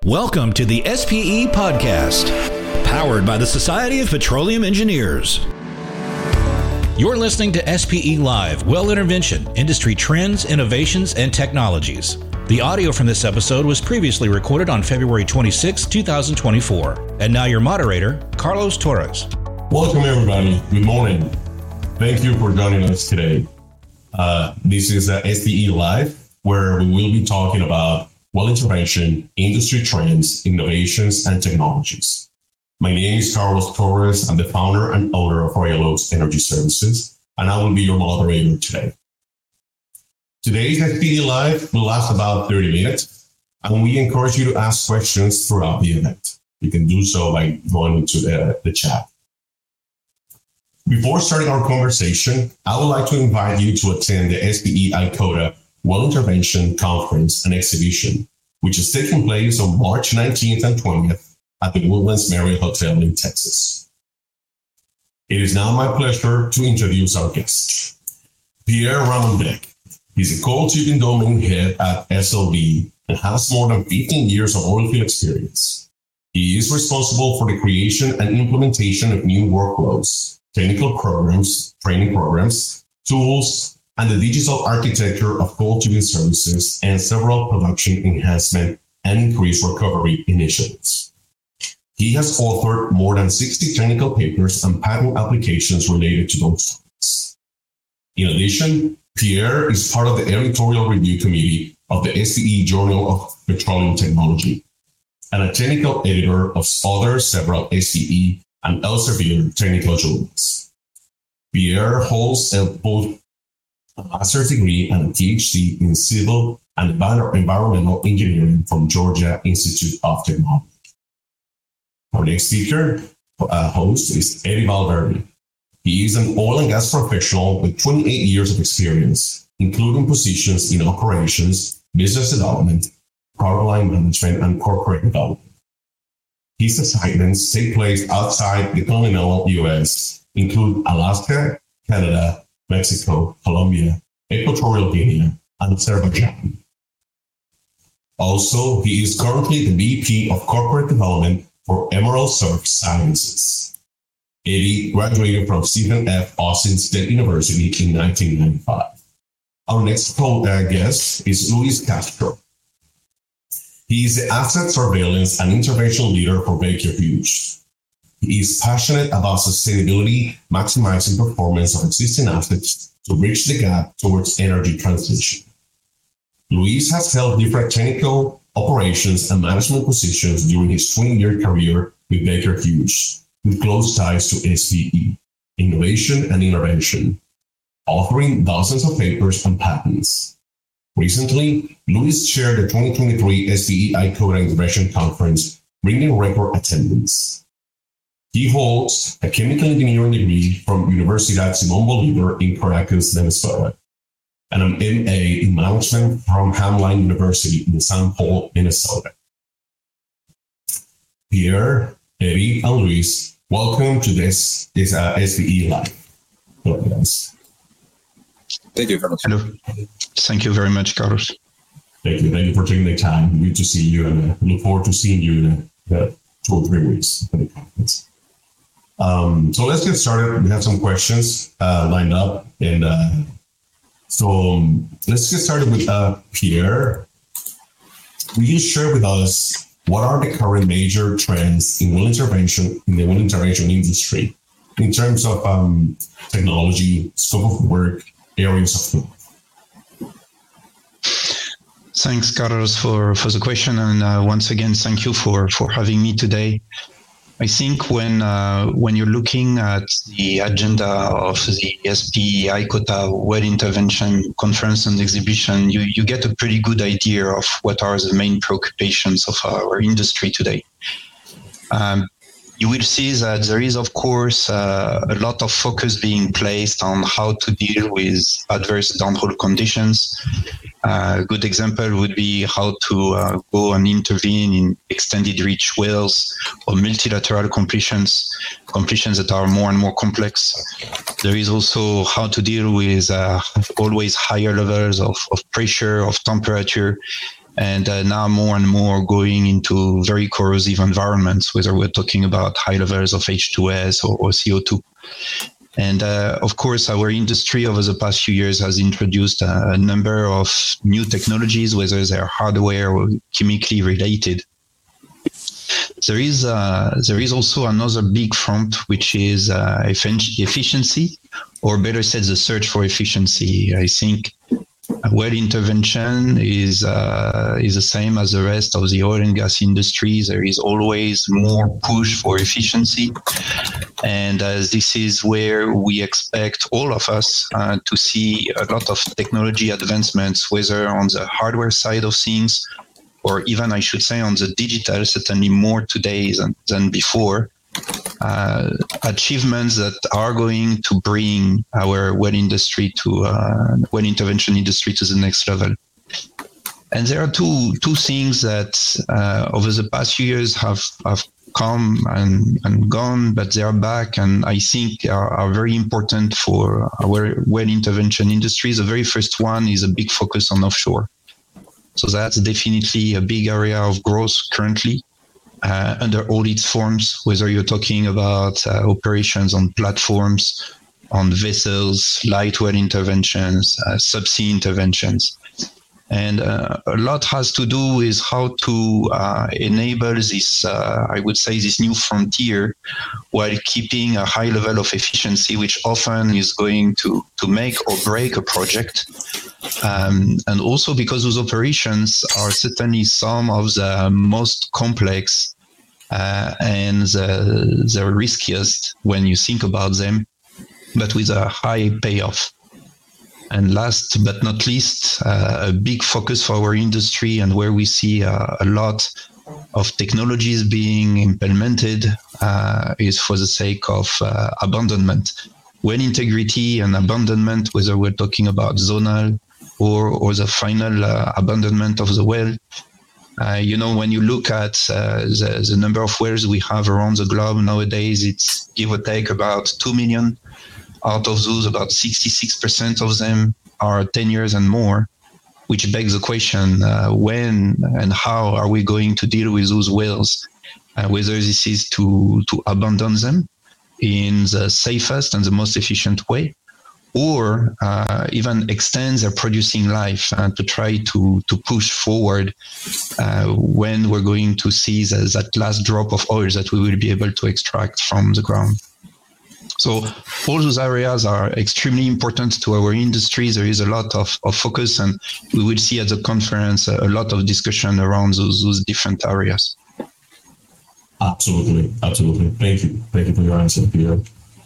Welcome to the SPE Podcast, powered by the Society of Petroleum Engineers. You're listening to SPE Live, Well Intervention, Industry Trends, Innovations, and Technologies. The audio from this episode was previously recorded on February 26, 2024. And now your moderator, Carlos Torres. Welcome, everybody. Good morning. Thank you for joining us today. This is SPE Live, where we will be talking about well intervention, industry trends, innovations, and technologies. My name is Carlos Torres. I'm the founder and owner of Aurelos Energy Services, and I will be your moderator today. Today's SPE Live will last about 30 minutes, and we encourage you to ask questions throughout the event. You can do so by going into the chat. Before starting our conversation, I would like to invite you to attend the SPE ICOTA Well Intervention Conference and Exhibition, which is taking place on March 19th and 20th at the Woodlands Marriott Hotel in Texas. It is now my pleasure to introduce our guest, Pierre Ramonbec. He's a coiled tubing domain head at SLB and has more than 15 years of oilfield experience. He is responsible for the creation and implementation of new workflows, technical programs, training programs, tools, and the digital architecture of coiled tubing services and several production enhancement and increased recovery initiatives. He has authored more than 60 technical papers and patent applications related to those topics. In addition, Pierre is part of the editorial review committee of the SPE Journal of Petroleum Technology and a technical editor of several SPE and Elsevier technical journals. Pierre holds both a master's degree and a PhD in civil and environmental engineering from Georgia Institute of Technology. Our next speaker, host is Eddie Valverde. He is an oil and gas professional with 28 years of experience, including positions in operations, business development, power line management, and corporate development. His assignments take place outside the continental U.S., include Alaska, Canada, Mexico, Colombia, Equatorial Guinea, and Azerbaijan. Also, he is currently the VP of Corporate Development for Emerald Surf Sciences. Eddie graduated from Stephen F. Austin State University in 1995. Our next guest is Luis Castro. He is the Asset Surveillance and Intervention Leader for Baker Hughes. He is passionate about sustainability, maximizing performance of existing assets to bridge the gap towards energy transition. Luis has held different technical, operations, and management positions during his 20-year career with Baker Hughes, with close ties to SPE, innovation and intervention, authoring dozens of papers and patents. Recently, Luis chaired the 2023 SPE ICOTA Intervention Conference, bringing record attendance. He holds a chemical engineering degree from Universidad Simón Bolívar in Caracas, Venezuela, and an MA in management from Hamline University in St. Paul, Minnesota. Pierre, Eddie, and Luis, welcome to this SPE Live. Hello, guys. Thank you very much. Hello. Thank you very much, Carlos. Thank you for taking the time. Good to see you, and look forward to seeing you in 2 or 3 weeks at the conference. So let's get started. We have some questions lined up. And so let's get started with Pierre. Will you share with us what are the current major trends in well intervention in the well intervention industry in terms of technology, scope of work, areas of growth? Thanks, Carlos, for the question. And once again, thank you for having me today. I think when you're looking at the agenda of the SPE ICOTA Well Intervention Conference and Exhibition, you get a pretty good idea of what are the main preoccupations of our industry today. You will see that there is, of course, a lot of focus being placed on how to deal with adverse downhole conditions. A good example would be how to go and intervene in extended reach wells or multilateral completions that are more and more complex. There is also how to deal with always higher levels of pressure, of temperature, and now more and more going into very corrosive environments, whether we're talking about high levels of H2S or CO2. And of course, our industry over the past few years has introduced a number of new technologies, whether they're hardware or chemically related. There is also another big front, which is efficiency, or better said, the search for efficiency. I think well intervention is the same as the rest of the oil and gas industry. There is always more push for efficiency, and this is where we expect all of us to see a lot of technology advancements, whether on the hardware side of things, or even, I should say, on the digital, certainly more today than before. Achievements that are going to bring our well intervention industry to the next level. And there are two things that over the past few years have come and gone, but they are back, and I think are very important for our well intervention industry. The very first one is a big focus on offshore. So that's definitely a big area of growth currently. Under all its forms, whether you're talking about operations on platforms, on vessels, light well interventions, subsea interventions. And a lot has to do with how to enable this, I would say, this new frontier while keeping a high level of efficiency, which often is going to make or break a project. And also because those operations are certainly some of the most complex and the riskiest when you think about them, but with a high payoff. And last but not least, a big focus for our industry, and where we see a lot of technologies being implemented is for the sake of abandonment. Well integrity and abandonment, whether we're talking about zonal or the final abandonment of the well. When you look at the number of wells we have around the globe nowadays, it's give or take about 2 million. Out of those, about 66% of them are 10 years and more, which begs the question, when and how are we going to deal with those wells? Whether this is to abandon them in the safest and the most efficient way, or even extend their producing life to try to push forward when we're going to see that last drop of oil that we will be able to extract from the ground. So all those areas are extremely important to our industry. There is a lot of focus, and we will see at the conference a lot of discussion around those different areas. Absolutely. Thank you for your answer, Peter.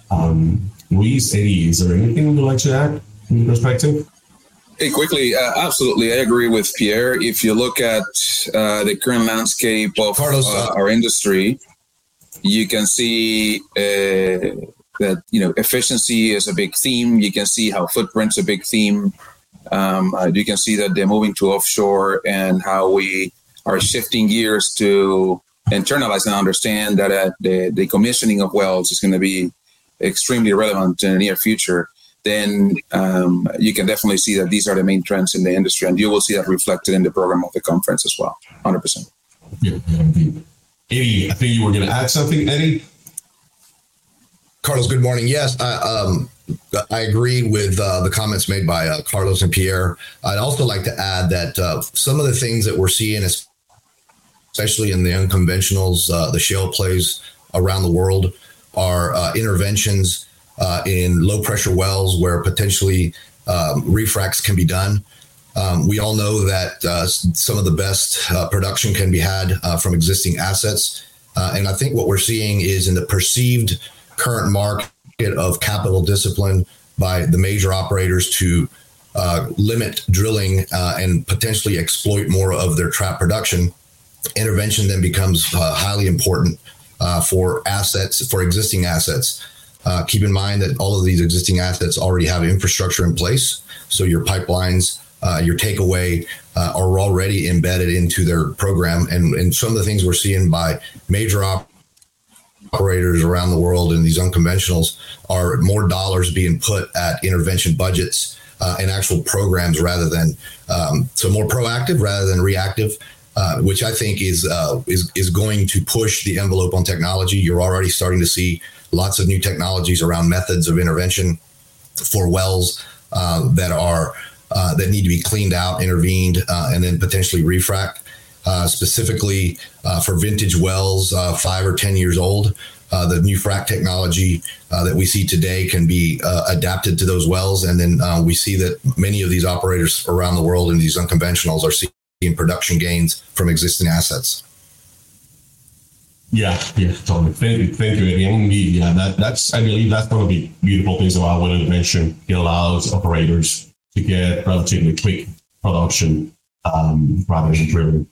Luis, Eddie, is there anything you'd like to add in your perspective? Hey, quickly, absolutely. I agree with Pierre. If you look at the current landscape of our industry, you can see that efficiency is a big theme. You can see how footprint's a big theme. You can see that they're moving to offshore, and how we are shifting gears to internalize and understand that the commissioning of wells is going to be extremely relevant in the near future. Then you can definitely see that these are the main trends in the industry, and you will see that reflected in the program of the conference as well. 100%. Yeah, indeed. Eddie, I think you were going to add something, Eddie? Carlos, good morning. Yes, I agree with the comments made by Carlos and Pierre. I'd also like to add that some of the things that we're seeing, especially in the unconventionals, the shale plays around the world, are interventions in low-pressure wells where potentially refracs can be done. We all know that some of the best production can be had from existing assets. And I think what we're seeing is in the perceived current market of capital discipline by the major operators to limit drilling and potentially exploit more of their trap production, intervention then becomes highly important for existing assets. Keep in mind that all of these existing assets already have infrastructure in place. So your pipelines, your takeaway are already embedded into their program. And some of the things we're seeing by major operators around the world in these unconventionals are more dollars being put at intervention budgets and actual programs rather than so more proactive rather than reactive, which I think is going to push the envelope on technology. You're already starting to see lots of new technologies around methods of intervention for wells that need to be cleaned out, intervened, and then potentially refract. Specifically for vintage wells, 5 or 10 years old. The new frac technology that we see today can be adapted to those wells. And then we see that many of these operators around the world in these unconventionals are seeing production gains from existing assets. Yeah, totally. Thank you, Eddie. And indeed, that's I believe that's one of the beautiful things about well intervention. It allows operators to get relatively quick production rather than drilling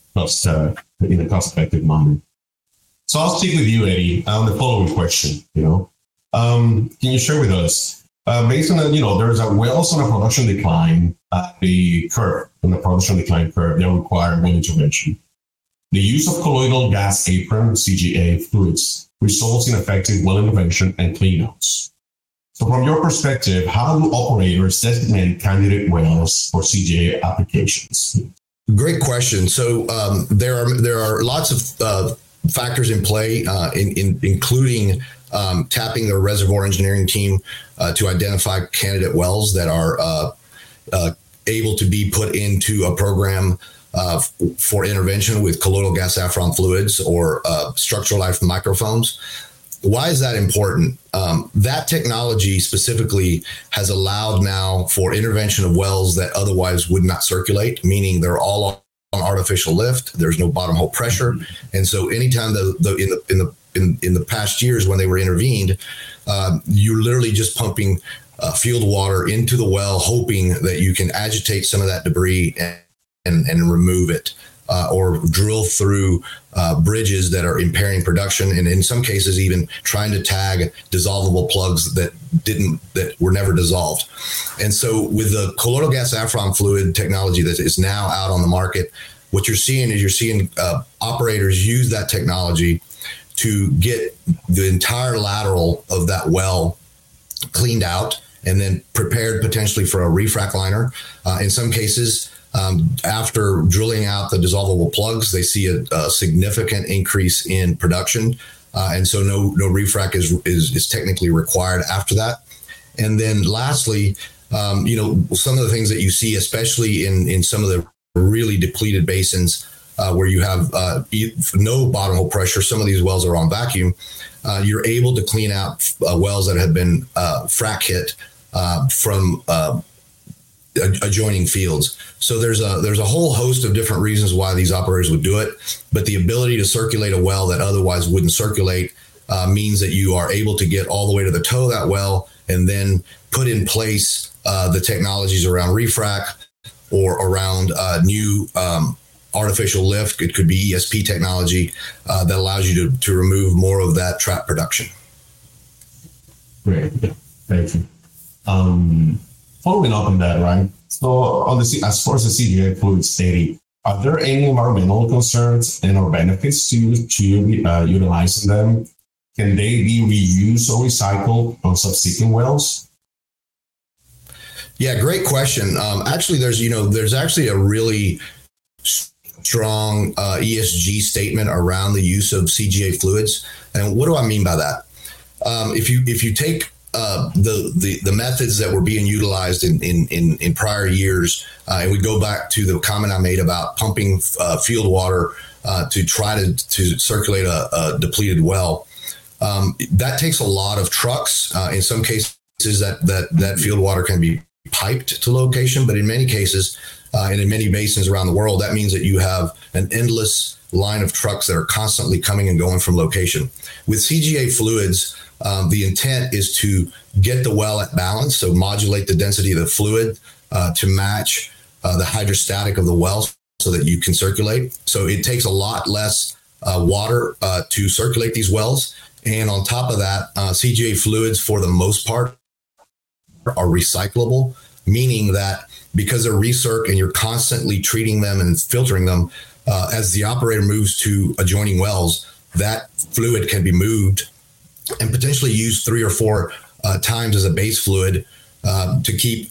in a cost-effective manner. So I'll stick with you, Eddie, on the following question. Can you share with us, based on there's a wells on a production decline, the curve on the production decline curve that require well intervention. The use of colloidal gas apron (CGA) fluids results in effective well intervention and cleanouts. So from your perspective, how do operators designate candidate wells for CGA applications? Great question. So there are lots of factors in play, including tapping the reservoir engineering team to identify candidate wells that are able to be put into a program for intervention with colloidal gas saffron fluids or structural life microphones. Why is that important? That technology specifically has allowed now for intervention of wells that otherwise would not circulate, meaning they're all on artificial lift. There's no bottom hole pressure, and so anytime in the past years when they were intervened, you're literally just pumping field water into the well, hoping that you can agitate some of that debris and remove it. Or drill through bridges that are impairing production, and in some cases even trying to tag dissolvable plugs that were never dissolved. And so with the colloidal gas saffron fluid technology that is now out on the market, what you're seeing operators use that technology to get the entire lateral of that well cleaned out and then prepared potentially for a refrac liner. In some cases, after drilling out the dissolvable plugs, they see a significant increase in production. And so no refrac is technically required after that. And then lastly, some of the things that you see, especially in some of the really depleted basins where you have no bottom hole pressure, some of these wells are on vacuum, you're able to clean out wells that have been frac hit from adjoining fields. So there's a whole host of different reasons why these operators would do it, but the ability to circulate a well that otherwise wouldn't circulate means that you are able to get all the way to the toe of that well and then put in place the technologies around refrac or around new artificial lift. It could be ESP technology that allows you to remove more of that trap production. Great, thank you. Following up on that, right? So as far as the CGA fluid study, are there any environmental concerns and or benefits to utilizing them? Can they be reused or recycled on subsequent wells? Yeah, great question. Actually, there's actually a really strong ESG statement around the use of CGA fluids. And what do I mean by that? If you take the methods that were being utilized in prior years, and we go back to the comment I made about pumping field water to try to circulate a depleted well. That takes a lot of trucks. In some cases, that field water can be piped to location, but in many cases, and in many basins around the world, that means that you have an endless line of trucks that are constantly coming and going from location. With CGA fluids, the intent is to get the well at balance, so modulate the density of the fluid to match the hydrostatic of the well so that you can circulate. So it takes a lot less water to circulate these wells. And on top of that, CGA fluids, for the most part, are recyclable, meaning that because they're recirc and you're constantly treating them and filtering them, as the operator moves to adjoining wells, that fluid can be moved and potentially used 3 or 4 times as a base fluid to keep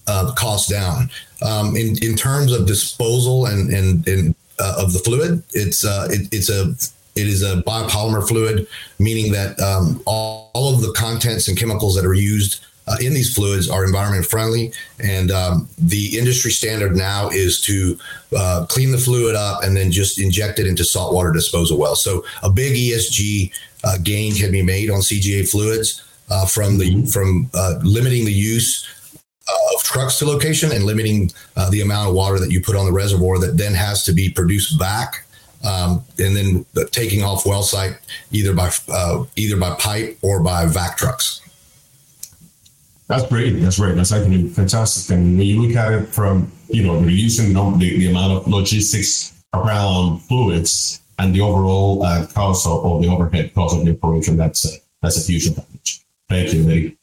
costs down. In terms of disposal and of the fluid, it is a biopolymer fluid, meaning that all of the contents and chemicals that are used in these fluids are environment friendly. And the industry standard now is to clean the fluid up and then just inject it into saltwater disposal wells. So a big ESG gain can be made on CGA fluids from limiting the use of trucks to location and limiting the amount of water that you put on the reservoir that then has to be produced back, and then taking off well site either by pipe or by vac trucks. That's great. That's actually fantastic. And when you look at it from reducing the amount of logistics around fluids and the overall cost or the overhead cost of the operation, that's a huge advantage. Thank you, Eddie.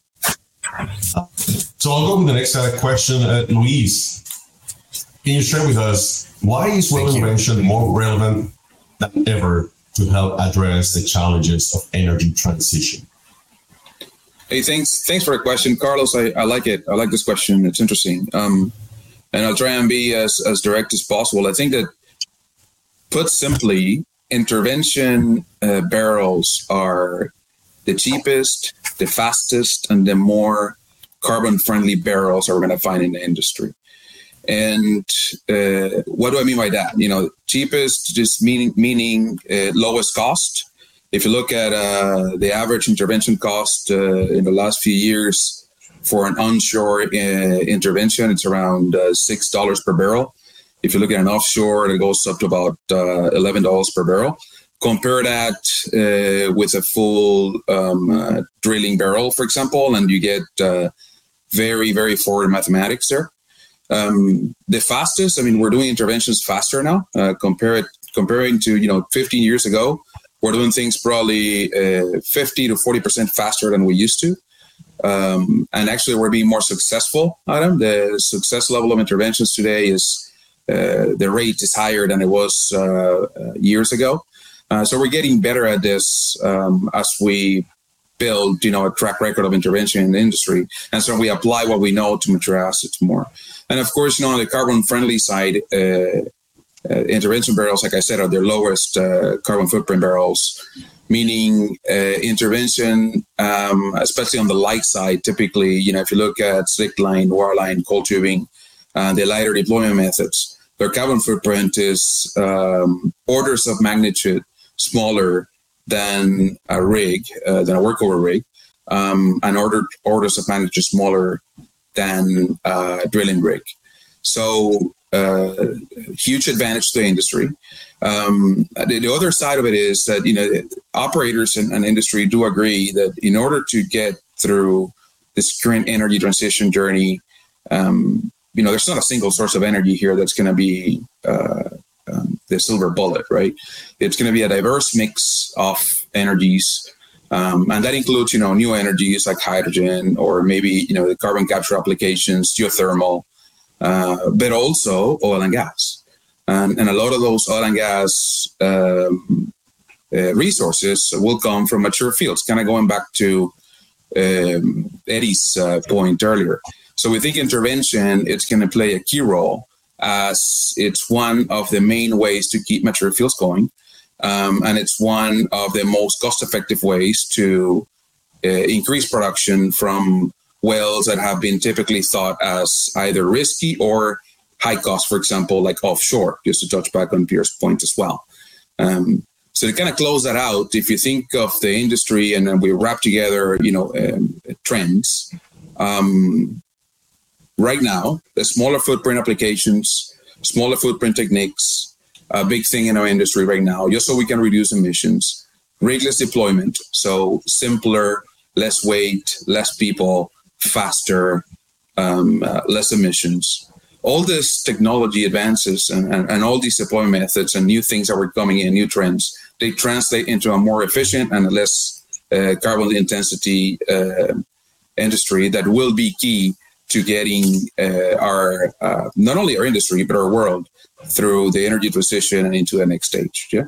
So I'll go with the next question. Luis, can you share with us why is well intervention more relevant than ever to help address the challenges of energy transition? Hey, thanks for the question, Carlos. I like it. I like this question. It's interesting. And I'll try and be as direct as possible. I think that, put simply, intervention barrels are the cheapest, the fastest, and the more carbon-friendly barrels are we're going to find in the industry. And what do I mean by that? Cheapest just meaning lowest cost. If you look at the average intervention cost in the last few years for an onshore intervention, it's around $6 per barrel. If you look at an offshore, it goes up to about $11 per barrel. Compare that with a full drilling barrel, for example, and you get very, very forward mathematics there. The fastest, we're doing interventions faster now. Comparing to 15 years ago, we're doing things probably 50 to 40% faster than we used to. And actually, we're being more successful at them. The success level of interventions today is the rate is higher than it was years ago. So we're getting better at this as we build, a track record of intervention in the industry. And so we apply what we know to mature assets more. And of course, on the carbon-friendly side, intervention barrels, like I said, are their lowest carbon footprint barrels, meaning intervention, especially on the light side, typically, if you look at slickline, wireline, cold tubing, the lighter deployment methods, their carbon footprint is orders of magnitude smaller than a rig, than a workover rig, and orders of magnitude smaller than a drilling rig. So huge advantage to the industry. The other side of it is that, operators and industry do agree that in order to get through this current energy transition journey, there's not a single source of energy here that's going to be the silver bullet, right? It's going to be a diverse mix of energies. And that includes, new energies like hydrogen or maybe, the carbon capture applications, geothermal, but also oil and gas. And a lot of those oil and gas resources will come from mature fields, kind of going back to Eddie's point earlier. So we think intervention, it's going to play a key role as it's one of the main ways to keep mature fields going. And it's one of the most cost-effective ways to increase production from wells that have been typically thought as either risky or high cost, for example, like offshore, just to touch back on Pierre's point as well. So to kind of close that out, if you think of the industry and then we wrap together, trends, right now, the smaller footprint applications, smaller footprint techniques, a big thing in our industry right now, just so we can reduce emissions, rigless deployment, so simpler, less weight, less people, faster, less emissions. All this technology advances and all these deployment methods and new things that were coming in, new trends, they translate into a more efficient and a less carbon intensity industry that will be key to getting our not only our industry, but our world through the energy transition and into the next stage. Yeah.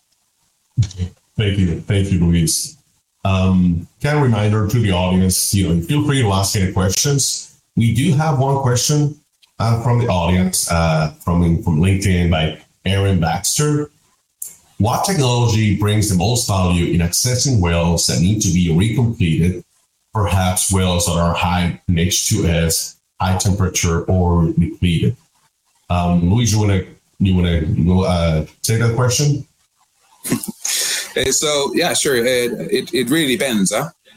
Thank you, Luis. Kind of reminder to the audience, feel free to ask any questions. We do have one question from the audience from LinkedIn by Aaron Baxter. What technology brings the most value in accessing wells that need to be recompleted, perhaps wells that are high in H2S, high temperature, or depleted? Luis, you want to take that question? So yeah, sure. It really depends.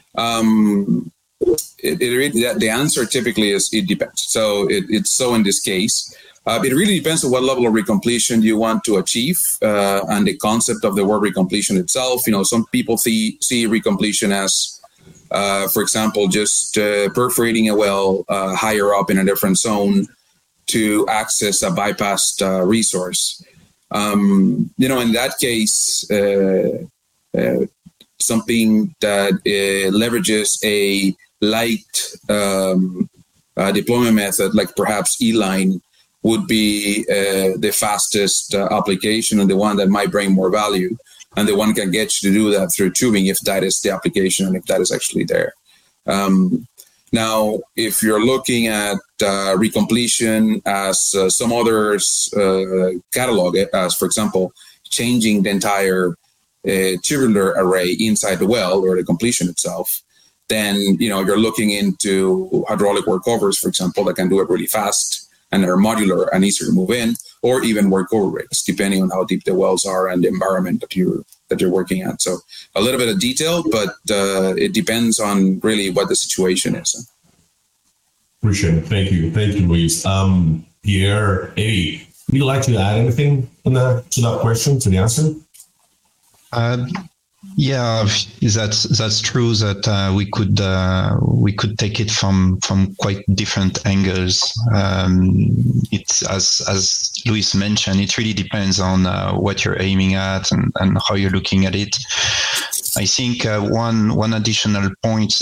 The answer typically is it depends. So it's so in this case. It really depends on what level of recompletion you want to achieve and the concept of the word recompletion itself. Some people see recompletion as, for example, just perforating a well higher up in a different zone to access a bypassed resource. In that case, something that leverages a light deployment method, like perhaps E-line, would be the fastest application and the one that might bring more value. And the one can get you to do that through tubing if that is the application and if that is actually there. Now, if you're looking at recompletion as some others catalog it as, for example, changing the entire tubular array inside the well or the completion itself, then you're looking into hydraulic workovers, for example, that can do it really fast and are modular and easier to move in, or even workover rigs, depending on how deep the wells are and the environment that you're working at. So a little bit of detail, but it depends on really what the situation is. Appreciate it. Thank you, Luis. Pierre, Eddie, would you like to add anything to that question, to the answer? Yeah, that's true. That we could take it from quite different angles. It's as Luis mentioned, it really depends on what you're aiming at and how you're looking at it. I think one additional point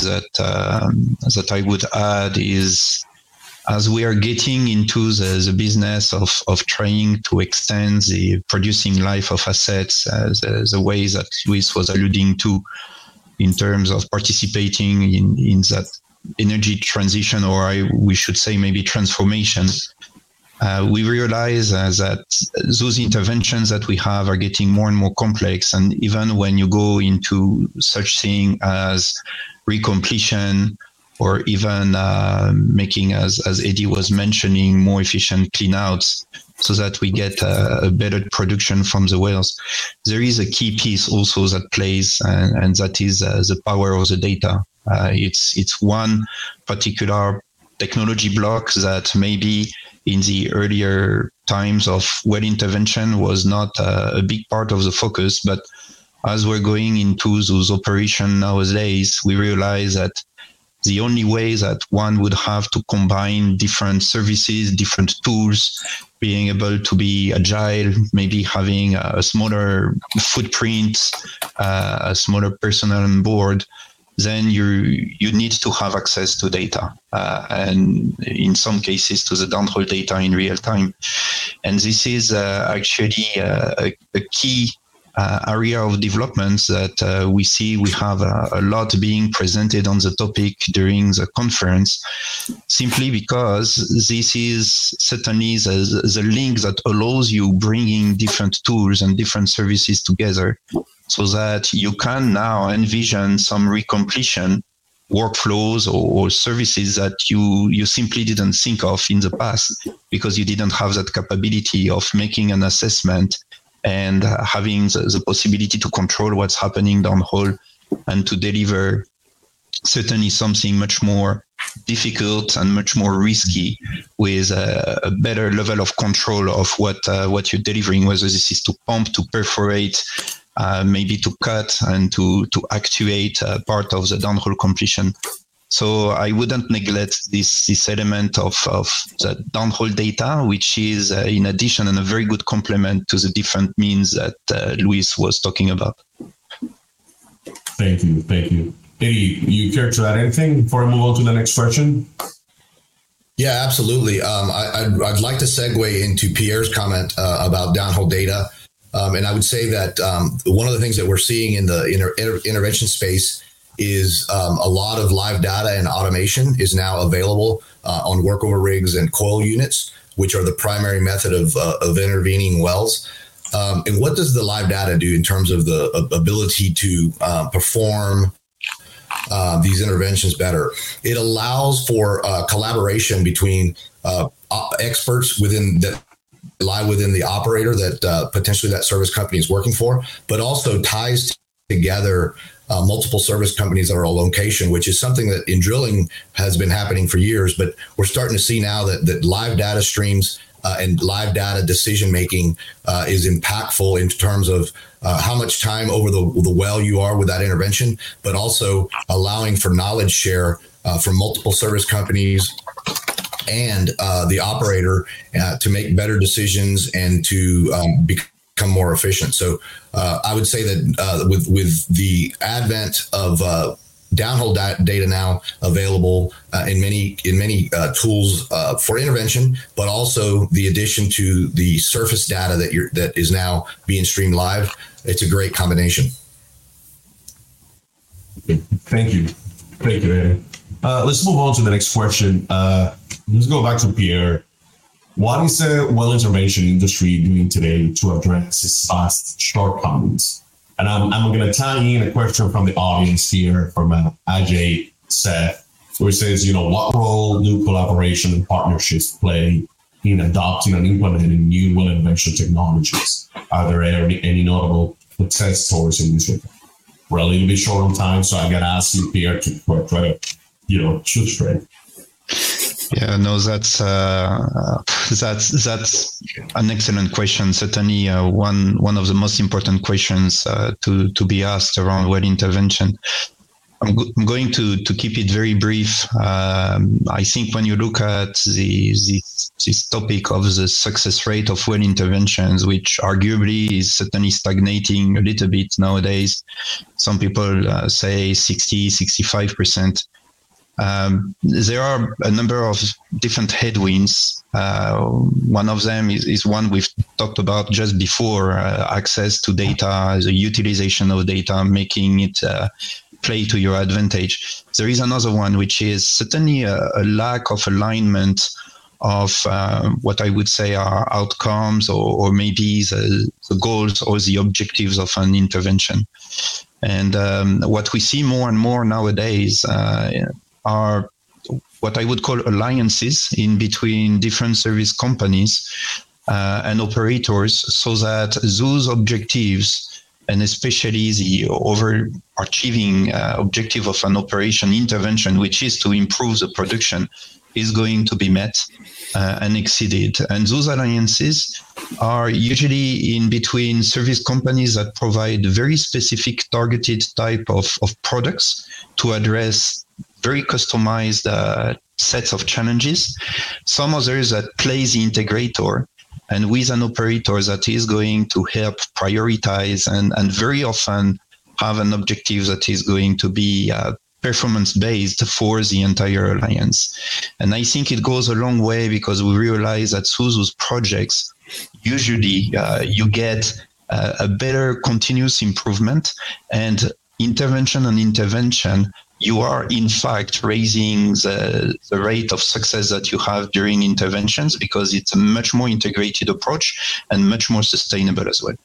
that I would add is, as we are getting into the business of trying to extend the producing life of assets, the ways that Luis was alluding to in terms of participating in that energy transition, or we should say maybe transformation, we realize that those interventions that we have are getting more and more complex. And even when you go into such thing as recompletion, or even making, as Eddie was mentioning, more efficient cleanouts so that we get a better production from the wells, there is a key piece also that plays, and that is the power of the data. It's one particular technology block that maybe in the earlier times of well intervention was not a big part of the focus, but as we're going into those operations nowadays, we realize that the only way that one would have to combine different services, different tools, being able to be agile, maybe having a smaller footprint, a smaller personnel on board, then you need to have access to data, and in some cases to the downhole data in real time. And this is actually a key area of developments that we see. We have a lot being presented on the topic during the conference, simply because this is certainly the link that allows you bringing different tools and different services together, so that you can now envision some recompletion workflows or services that you simply didn't think of in the past, because you didn't have that capability of making an assessment and having the possibility to control what's happening downhole and to deliver certainly something much more difficult and much more risky with a better level of control of what you're delivering, whether this is to pump, to perforate, maybe to cut and to actuate part of the downhole completion. So I wouldn't neglect this element of the downhole data, which is in addition and a very good complement to the different means that Luis was talking about. Thank you. Eddie, you care to add anything before I move on to the next question? Yeah, absolutely. I'd like to segue into Pierre's comment about downhole data. And I would say that one of the things that we're seeing in the intervention space is a lot of live data and automation is now available on workover rigs and coil units, which are the primary method of intervening wells. And what does the live data do in terms of the ability to perform these interventions better? It allows for collaboration between experts that lie within the operator that potentially that service company is working for, but also ties together multiple service companies that are on location, which is something that in drilling has been happening for years. But we're starting to see now that live data streams and live data decision making is impactful in terms of how much time over the well you are with that intervention, but also allowing for knowledge share from multiple service companies and the operator to make better decisions and to become more efficient. So I would say that with the advent of downhole data now available in many tools for intervention, but also the addition to the surface data that is now being streamed live, it's a great combination. Thank you, Eddie. Let's move on to the next question. Let's go back to Pierre. What is the well intervention industry doing today to address its past shortcomings? And I'm going to tie in a question from the audience here from Ajay Seth, where it says, what role do collaboration and partnerships play in adopting and implementing new well intervention technologies? Are there any notable success stories in this regard? We're a little bit short on time, so I got to ask you, Pierre, to try to shoot straight. Yeah, no, that's an excellent question. Certainly, one of the most important questions to be asked around well intervention. I'm going to keep it very brief. I think when you look at this topic of the success rate of well interventions, which arguably is certainly stagnating a little bit nowadays, some people say 60-65%. There are a number of different headwinds. One of them is one we've talked about just before, access to data, the utilization of data, making it play to your advantage. There is another one, which is certainly a lack of alignment of what I would say are outcomes or maybe the goals or the objectives of an intervention. And what we see more and more nowadays are what I would call alliances in between different service companies and operators, so that those objectives, and especially the overarching objective of an operation intervention, which is to improve the production, is going to be met and exceeded. And those alliances are usually in between service companies that provide very specific targeted type of products to address very customized sets of challenges. Some others that play the integrator and with an operator that is going to help prioritize and very often have an objective that is going to be performance-based for the entire alliance. And I think it goes a long way because we realize that through those projects, usually you get a better continuous improvement, and intervention, you are in fact raising the rate of success that you have during interventions because it's a much more integrated approach and much more sustainable as well.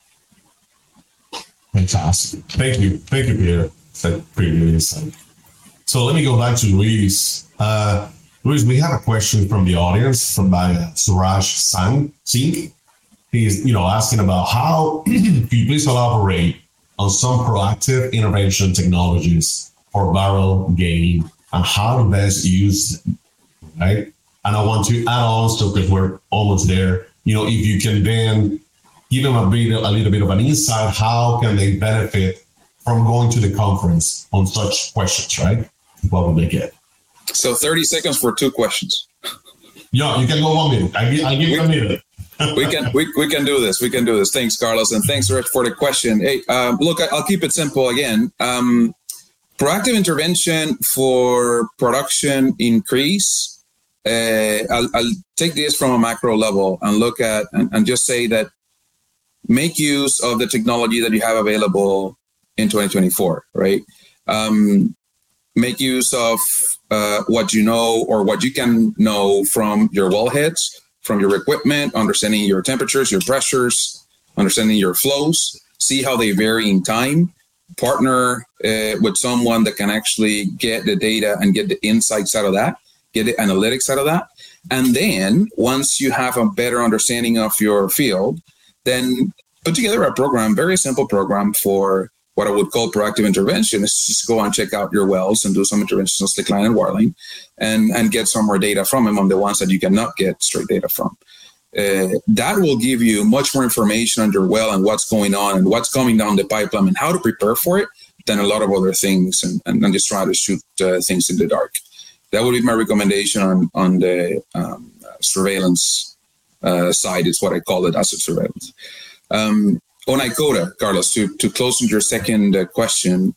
Fantastic. Thank you, Pierre. That's pretty good insight. So let me go back to Luis. Luis, we have a question from the audience by Suraj Singh. He's asking about how can you please elaborate on some proactive intervention technologies for barrel gain and how to best use them, right? And I want to add also, because we're almost there, if you can then give them a little bit of an insight, how can they benefit from going to the conference on such questions, right? What will they get? So 30 seconds for 2 questions. Yeah, you can go 1 minute. I'll give you a minute. we can do this. We can do this. Thanks, Carlos. And thanks, Rich, for the question. Hey, look, I'll keep it simple again. Proactive intervention for production increase. I'll take this from a macro level and look at and just say that make use of the technology that you have available in 2024, right? make use of what you know or what you can know from your wellheads, from your equipment, understanding your temperatures, your pressures, understanding your flows, see how they vary in time, partner with someone that can actually get the data and get the insights out of that, get the analytics out of that. And then once you have a better understanding of your field, then put together a program, very simple program for what I would call proactive intervention. Is just go and check out your wells and do some interventions on slickline and waterline and get some more data from them on the ones that you cannot get straight data from. That will give you much more information on your well and what's going on and what's coming down the pipeline and how to prepare for it than a lot of other things and just try to shoot things in the dark. That would be my recommendation on the surveillance side, is what I call it, asset surveillance. On ICOTA, Carlos, to close on your second question,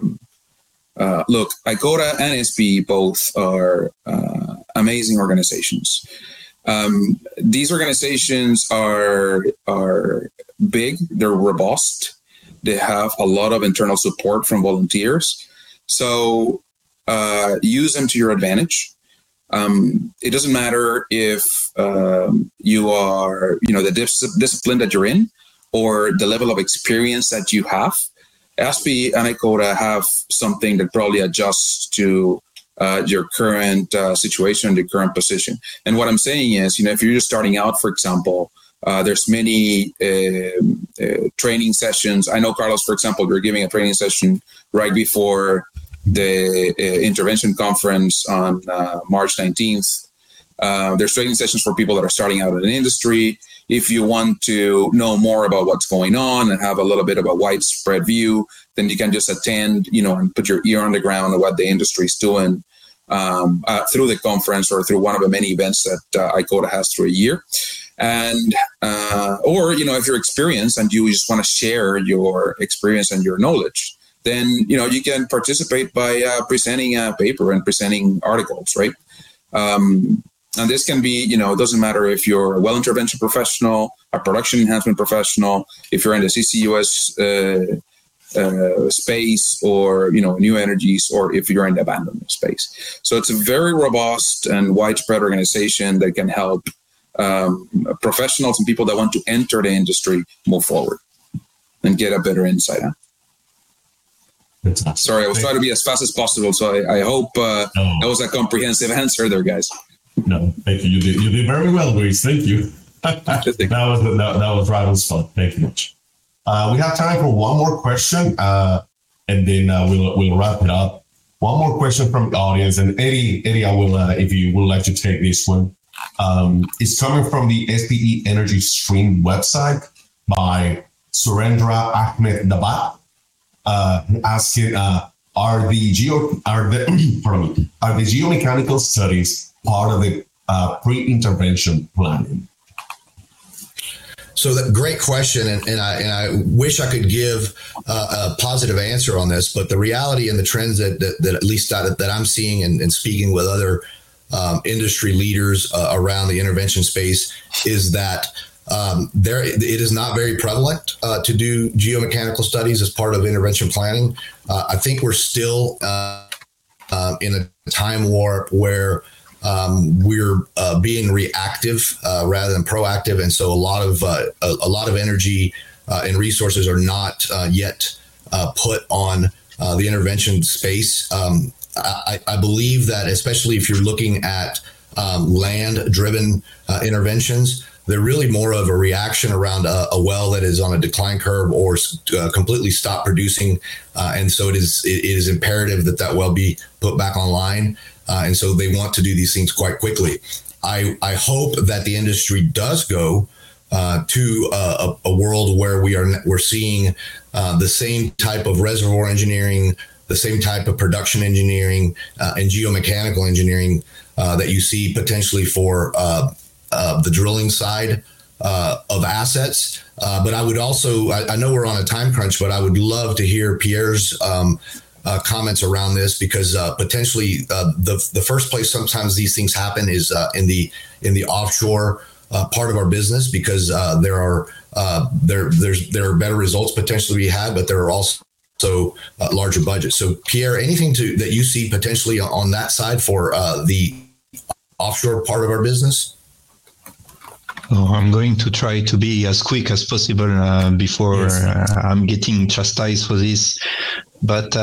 look, ICOTA and SPE both are amazing organizations. These organizations are big, they're robust, they have a lot of internal support from volunteers. So use them to your advantage. It doesn't matter if you are, the discipline that you're in or the level of experience that you have. SPE and ICOTA have something that probably adjusts to your current situation, your current position. And what I'm saying is, if you're just starting out, for example, there's many training sessions. I know, Carlos, for example, you're giving a training session right before the intervention conference on March 19th. There's training sessions for people that are starting out in an industry. If you want to know more about what's going on and have a little bit of a widespread view, then you can just attend, and put your ear on the ground of what the industry is doing through the conference or through one of the many events that ICOTA has through a year. And, or, if you're experienced and you just want to share your experience and your knowledge, then, you can participate by presenting a paper and presenting articles, right? And this can be, it doesn't matter if you're a well intervention professional, a production enhancement professional, if you're in the CCUS space or, new energies, or if you're in the abandonment space. So it's a very robust and widespread organization that can help professionals and people that want to enter the industry move forward and get a better insight. Sorry, I was trying to be as fast as possible. So I hope that was a comprehensive answer there, guys. No, thank you. You did very well, Luis. Thank you. that was right on spot. Thank you much. We have time for one more question, and then we'll wrap it up. One more question from the audience, and Eddie, I will, if you would like to take this one. It's coming from the SPE Energy Stream website by Surendra Ahmed Dabat, asking, are the geomechanical studies part of the pre-intervention planning? So that great question, and I wish I could give a positive answer on this, but the reality and the trends that at least that I'm seeing and speaking with other industry leaders around the intervention space is that it is not very prevalent to do geomechanical studies as part of intervention planning. I think we're still in a time warp where we're being reactive rather than proactive, and so a lot of energy and resources are not yet put on the intervention space. I believe that, especially if you're looking at land-driven interventions, they're really more of a reaction around a well that is on a decline curve or completely stopped producing, and so it is imperative that well be put back online. And so they want to do these things quite quickly. I hope that the industry does go to a world where we're seeing the same type of reservoir engineering, the same type of production engineering, and geomechanical engineering that you see potentially for the drilling side of assets. But I would also, I know we're on a time crunch, but I would love to hear Pierre's comments around this, because potentially the first place sometimes these things happen is in the offshore part of our business, because there are better results potentially we had, but there are also larger budgets. So Pierre, anything that you see potentially on that side for the offshore part of our business? Oh, I'm going to try to be as quick as possible before I'm getting chastised for this. But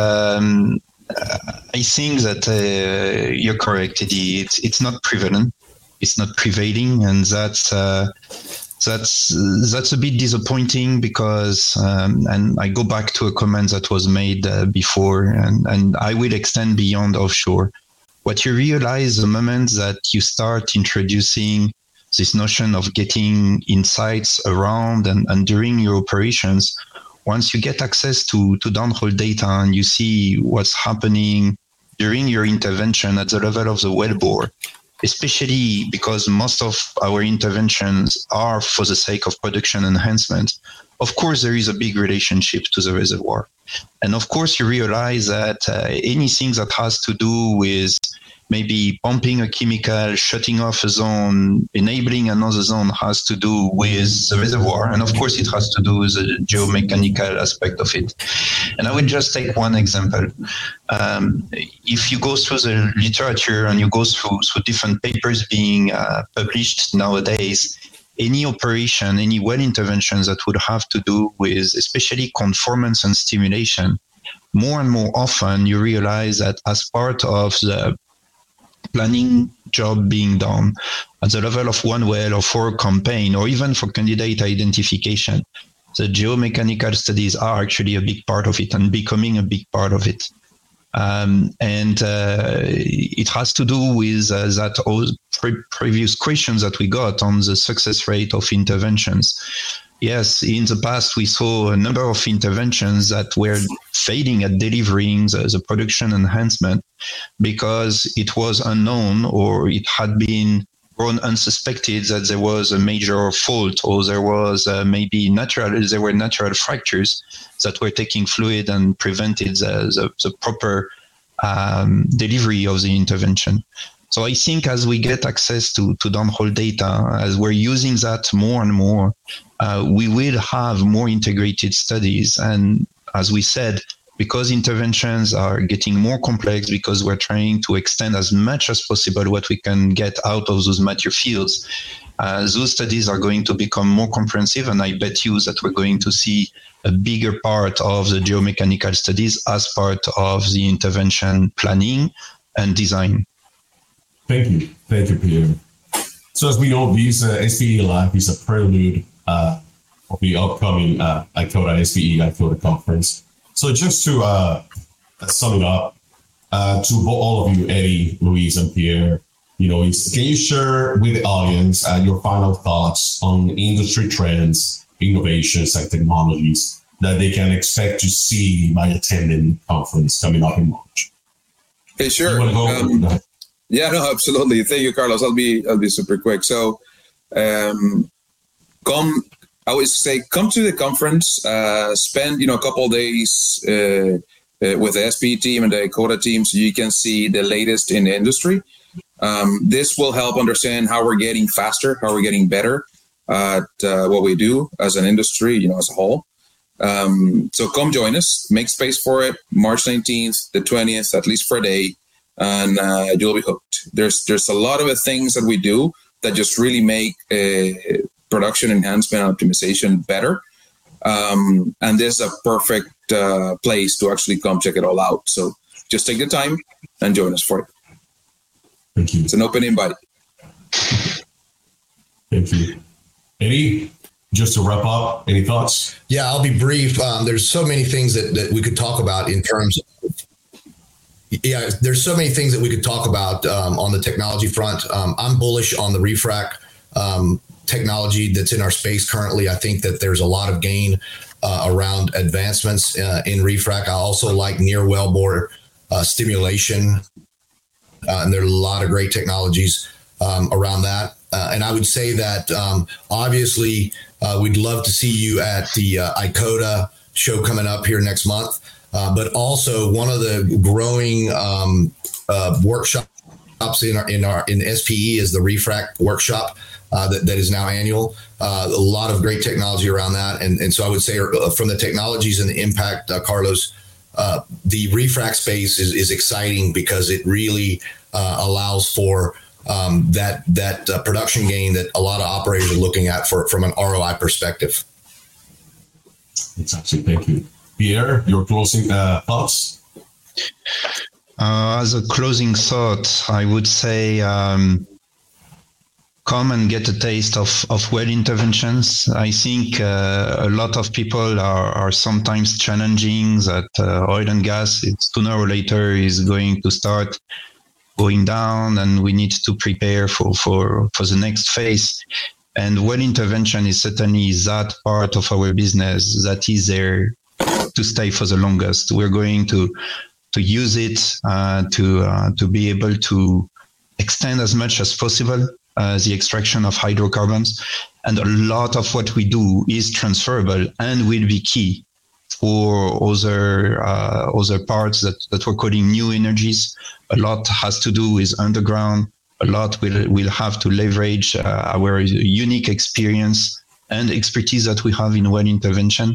I think that you're correct, Eddie. It's not prevalent. It's not prevailing, and that's a bit disappointing because, and I go back to a comment that was made before, and I will extend beyond offshore. What you realize the moment that you start introducing this notion of getting insights around and during your operations, once you get access to downhole data and you see what's happening during your intervention at the level of the wellbore, especially because most of our interventions are for the sake of production enhancement, of course, there is a big relationship to the reservoir. And of course, you realize that anything that has to do with maybe pumping a chemical, shutting off a zone, enabling another zone has to do with the reservoir. And of course, it has to do with the geomechanical aspect of it. And I will just take one example. If you go through the literature and you go through different papers being published nowadays, any operation, any well interventions that would have to do with especially conformance and stimulation, more and more often you realize that as part of the planning job being done at the level of one well or for a campaign or even for candidate identification, the geomechanical studies are actually a big part of it and becoming a big part of it. It has to do with that previous questions that we got on the success rate of interventions. Yes, in the past, we saw a number of interventions that were failing at delivering the production enhancement because it was unknown or it had been grown unsuspected that there was a major fault or there was there were natural fractures that were taking fluid and prevented the proper delivery of the intervention. So I think as we get access to downhole data, as we're using that more and more, we will have more integrated studies. And as we said, because interventions are getting more complex, because we're trying to extend as much as possible what we can get out of those mature fields, those studies are going to become more comprehensive. And I bet you that we're going to see a bigger part of the geomechanical studies as part of the intervention planning and design. Thank you, Pierre. So as we know, this SPE Live is a prelude of the upcoming SPE-ICOTA conference. So just to sum it up, to all of you, Eddie, Luis, and Pierre, can you share with the audience your final thoughts on industry trends, innovations, and technologies that they can expect to see by attending the conference coming up in March? Hey, sure. Yeah, no, absolutely. Thank you, Carlos. I'll be super quick. So, come to the conference, spend a couple of days with the SPE team and the ICOTA team, so you can see the latest in the industry. This will help understand how we're getting faster, how we're getting better at what we do as an industry, as a whole. So come join us. Make space for it. March 19th, the 20th, at least for a day. And you'll be hooked. There's a lot of the things that we do that just really make production enhancement and optimization better. And this is a perfect place to actually come check it all out. So just take the time and join us for it. Thank you. It's an open invite. Thank you. Eddie, just to wrap up, any thoughts? Yeah, I'll be brief. There's so many things that we could talk about in terms of there's so many things that we could talk about on the technology front. I'm bullish on the refrac technology that's in our space currently. I think that there's a lot of gain around advancements in refrac. I also like near wellbore stimulation, and there are a lot of great technologies around that. And I would say that obviously we'd love to see you at the ICOTA show coming up here next month. But also one of the growing workshops in SPE is the refrac workshop that is now annual. A lot of great technology around that, and so I would say from the technologies and the impact, Carlos, the refrac space is exciting because it really allows for that production gain that a lot of operators are looking at from an ROI perspective. Exactly. Thank you, Pierre. Your closing thoughts. As a closing thought, I would say come and get a taste of well interventions. I think a lot of people are sometimes challenging that oil and gas, sooner or later, is going to start going down, and we need to prepare for the next phase. And well intervention is certainly that part of our business that is there to stay for the longest. We're going to use it to be able to extend as much as possible the extraction of hydrocarbons. And a lot of what we do is transferable and will be key for other parts that we're calling new energies. A lot has to do with underground. A lot will have to leverage our unique experience and expertise that we have in well intervention.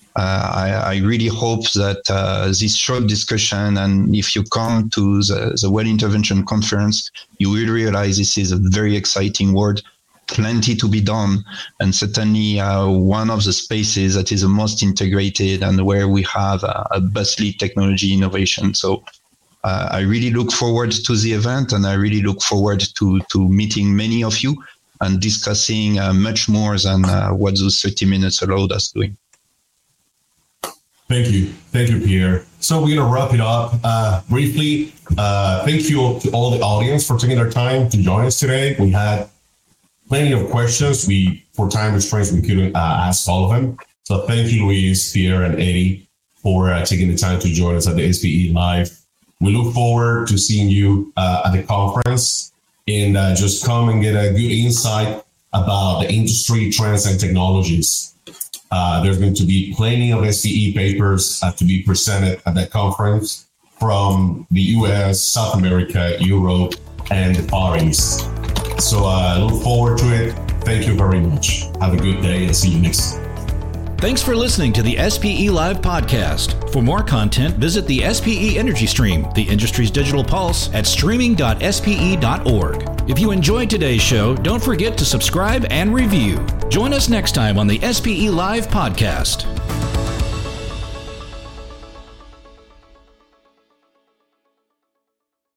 I really hope that this short discussion, and if you come to the well intervention conference, you will realize this is a very exciting world, plenty to be done, and certainly one of the spaces that is the most integrated and where we have a bustling technology innovation. So I really look forward to the event, and I really look forward to meeting many of you and discussing much more than what those 30 minutes allowed us doing. Thank you, Pierre. So we're going to wrap it up briefly. Thank you to all the audience for taking their time to join us today. We had plenty of questions. For time restraints, we couldn't ask all of them. So thank you, Luis, Pierre, and Eddie, for taking the time to join us at the SPE Live. We look forward to seeing you at the conference, and just come and get a good insight about the industry trends and technologies. There's going to be plenty of SPE papers to be presented at that conference from the US, South America, Europe, and the Far East. So I look forward to it. Thank you very much. Have a good day, and see you next time. Thanks for listening to the SPE Live podcast. For more content, visit the SPE Energy Stream, the industry's digital pulse, at streaming.spe.org. If you enjoyed today's show, don't forget to subscribe and review. Join us next time on the SPE Live podcast.